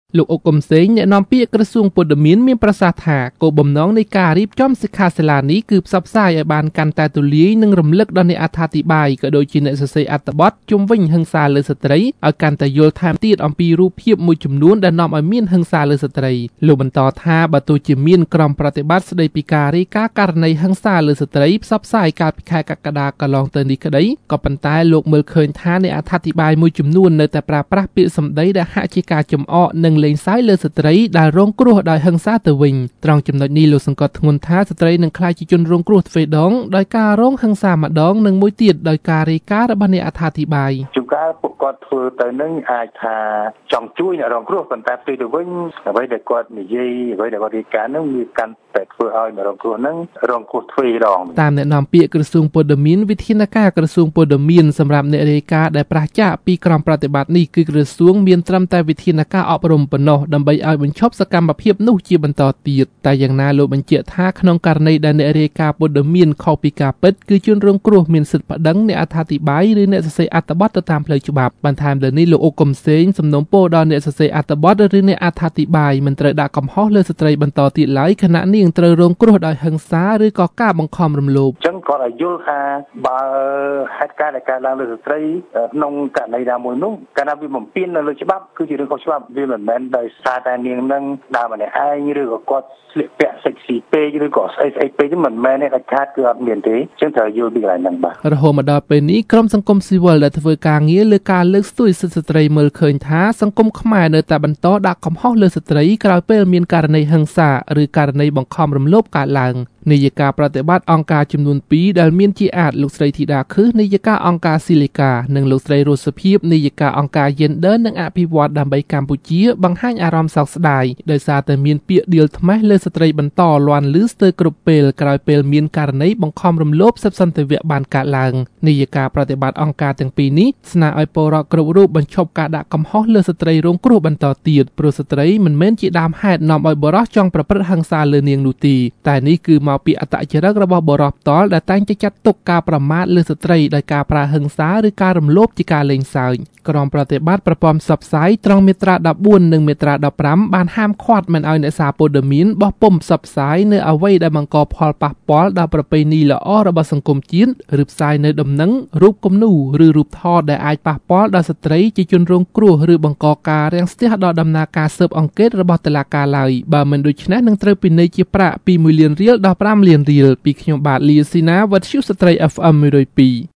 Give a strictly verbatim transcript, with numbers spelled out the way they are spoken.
លោកអុកកំសេងអ្នកនាំពាក្យក្រសួងពលរដ្ឋមានប្រសាសន៍ថាគោលបំណងនៃការរៀបចំសិក្ខាសាលានេះគឺផ្សព្វផ្សាយឲ្យបានកាន់តែទូលាយនិងរំលឹកដល់អ្នកអត្ថាធិប្បាយក៏ដូចជាអ្នកសរសេរអត្ថបទជុំវិញហិង្សាលើស្ត្រីឲ្យកាន់តែយល់ថែមទៀតអំពីរូបភាពមួយចំនួនដែលនាំឲ្យមានហិង្សាលើស្ត្រីលោកបន្តថាបើទោះជាមានក្រុមប្រតិបត្តិស្ដីពីការរាយការណ៍ករណីហិង្សាលើស្ត្រីផ្សព្វផ្សាយកាលពីខែកក្កដាកន្លងទៅនេះក្តីក៏ប៉ុន្តែលោកមើលឃើញថាអ្នកអត្ថាធិប្បាយមួយចំនួននៅតែប្រើប្រាស់ពាក្យសម្ដីដែលហាក់ជាការចំអកនិងលេងសើចលើស្ត្រីដែលរងគ្រោះដោយហិង្សាទៅវិញត្រង់ចំណុចនេះលោកសង្កត់ធ្ងន់ថាស្ត្រីនឹងក្លាយជាជនរងគ្រោះទ្វេដងដោយការរងហិង្សាម្ដងនិងមួយទៀតដោយការរាយការណ៍របស់អ្នកអត្ថាធិប្បាយជួនកាលពួកគាត់ធ្វើទៅនឹងអាចថាចង់ជួយអ្នករងគ្រោះប៉ុន្តែផ្ទុយទៅវិញអ្វីដែលគាត់និយាយអ្វីដែលគាត់រាយការណ៍នឹងវាកាន់តែធ្វើឲ្យអ្នករងគ្រោះនឹងរងគ្រោះទ្វេដងតាមអ្នកនាំពាក្យក្រសួងពលរដ្ឋមានវិធានការក្រសួងពលរដ្ឋមានសម្រាប់អ្នករាយការណ៍ដែលប្រឆាំងពីក្រុមប្រតិបត្តិនេះគឺក្រសួងមានត្រឹមតែវិធានការអប់រំប៉ុណ្ណោះដើម្បីឲ្យបញ្ឈប់សកម្មភាពនោះជាបន្តទៀតតែយ៉ាងណាលោកបញ្ជាក់ថាក្នុងករណីដែលអ្នករាយការណ៍ពលរដ្ឋមានខុសពីការពិតគឺជនរងគ្រោះមានសិទ្ធិប្តឹងអ្នកអត្ថាធិប្បាយឬអ្នកសរសេរអត្ថបទទៅតាមផ្លូវច្បាប់បន្ថែមលើនេះលោកអុកកំសេងសំណូមពរដល់អ្នកសរសេរអត្ថបទឬអ្នកអត្ថាធិប្បាយមិនត្រូវដាក់កំហុសលើស្ត្រីបន្តទៀតឡើយខណៈនាងត្រូវរងគ្រោះដោយហិង្សាឬក៏ការបង្ខំរំលោភអញ្ចឹងគាត់ឲ្យយល់ថាបើហេតុការណ៍ដែលកើតឡើងលើស្ត្រីក្នុងករណីណាមួយនោះកាលណាវាបំពាននៅលើច្បាប់គឺជារឿងខុសច្បាប់វាមិនមែនដោយសារតែនាងនឹងដើរម្នាក់ឯងឬក៏គាត់ស្លៀកពាក់សិចស៊ីពេកឬក៏ស្អីស្អីពេកមិនមែនទេដាច់ខាតគឺអត់មានទេអញ្ចឹងត្រូវយល់ពីកន្លែងហ្នឹងបាទរហូតមកដល់ពេលនេះក្រុមសង្គមស៊ីវិលដែលធ្វើការងារលើការលើកស្ទួយសិទ្ធិស្ត្រីមើលឃើញថាសង្គមខ្មែរនៅតែបន្តដាក់កំហុសលើស្ត្រីក្រោយពេលមានករណីហិង្សាឬករណីបង្ខំរំលោភកើតឡើងនាយិកាប្រតិបត្តិអង្គការចំនួនពីរដែលមានជាអាចលោកស្រីធីតាខឹសនាយិកាអង្គការស៊ីលីកានិងលោកស្រីរស់សុភាពនាយិកាអង្គការ Gender និងអភិវឌ្ឍដើម្បីកម្ពុជាបង្ហាញអារម្មណ៍សោកស្ដាយដោយសារតែមានពាក្យដៀលថ្មេះលើស្ត្រីបន្តលាន់ឮស្ទើរគ្រប់ពេលក្រោយពេលមានករណីបង្ខំរំលោភសិទ្ធិសន្តិវៈបានកើតឡើងនាយិកាប្រតិបត្តិអង្គការទាំងពីរនេះស្នើឲ្យពលរដ្ឋគ្រប់រូបបញ្ឈប់ការដាក់កំហុសលើស្ត្រីរងគ្រោះបន្តទៀតព្រោះស្ត្រីមិនមែនជាដើមហេតុនាំឲ្យបុរសចង់ប្រព្រឹត្តហិង្សាលើនាងនោះទេតែនេះគឺមកពីអត្តចរិតរបស់បុរសផ្ទាល់ដែលតែងតែចាត់ទុកការប្រមាថលើស្ត្រីដោយការប្រើហិង្សាឬការរំលោភជាការលេងសើចក្រុមប្រតិបត្តិប្រព័ន្ធផ្សព្វផ្សាយត្រង់មាត្រាដប់បួននិងមាត្រាដប់ប្រាំបានហាមឃាត់មិនឲ្យអ្នកសារព័ត៌មានបោះពុម្ពផ្សព្វផ្សាយនៅអ្វីដែលបង្កផលប៉ះពាល់ដល់ប្រពៃណីល្អរបស់សង្គមជាតិឬផ្សាយនៅដំណឹងរូបគំនូរឬរូបថតដែលអាចប៉ះពាល់ដល់ស្ត្រីជាជនរងគ្រោះឬបង្កការរាំងស្ទះដល់ដំណើរការស៊ើបអង្កេតរបស់តុលាការឡើយបើមិនដូច្នេះនឹងត្រូវពិន័យជាប្រាក់ពីមួយលានរៀលដល់ប្រាំលានរៀលពីខ្ញុំបាទលីស៊ីណាវត្តឈូស្ត្រី អេఫ អេម មួយរយពីរ